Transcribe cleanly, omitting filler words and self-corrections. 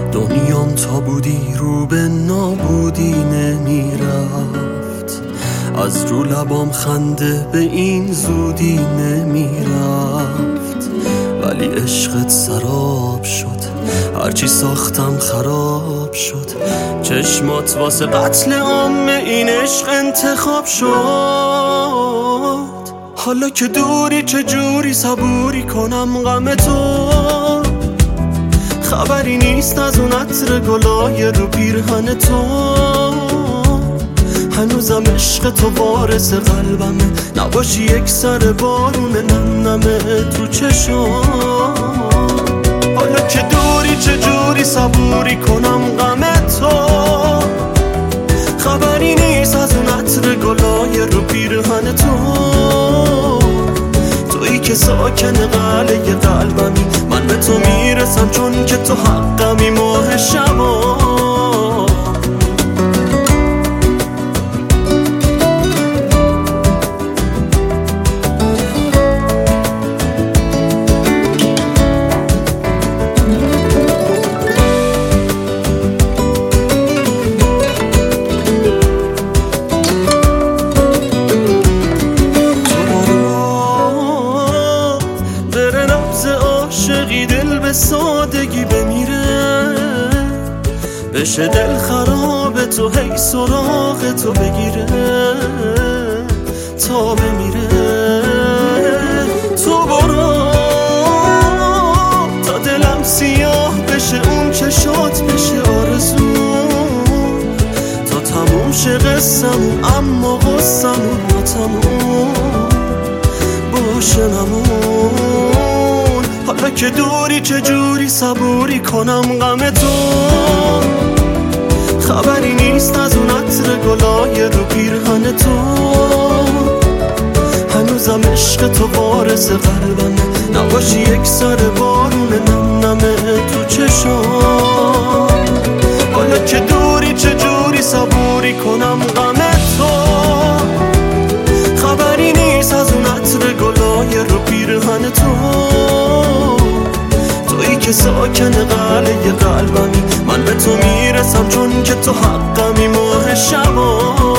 دنیام تا بودی رو به نابودی نمیرفت، از رو لبام خنده به این زودی نمیرفت. ولی عشقت سراب شد، هرچی ساختم خراب شد. چشمات واسه قتل عام این عشق انتخاب شد. حالا که دوری چجوری صبوری کنم غم تو؟ خبری نیست از اون عطر گلای رو پیرهن تو. هنوزم عشق تو وارث قلبمه، نباشی یک سر بارون نم نمه تو چشام. حالا که دوری چجوری صبوری کنم غم تو؟ خبری نیست از اون عطر گلای رو پیرهن تو. تویی که ساکن قلعه قلبمی، من به تو میرسم چون که تو حقمی ماه شبا. عاشقی دل به سادگی بمیره، بشه دل خراب تو هی سراغ تو بگیره تا بمیره. تو برو تا دلم سیاه بشه، اون چشات بشه آرزو، تا تموم شه قصمون اما غصمون تا تموم باشه نمون. حالا که دوری چجوری صبوری کنم غم تو؟ خبری نیست از اون عطر گلای رو پیرهن تو. هنوزم عشق تو وارث قلبمه، نباشی یک سر بارون نم نمه تو چشام. حالا که دوری چجوری صبوری کنم غم تو؟ خبری نیست از اون عطر گلای رو پیرهن تو. تویی که ساکن قلعه قلبمی، من به تو میرسم چون که تو حقمی ماه شبا.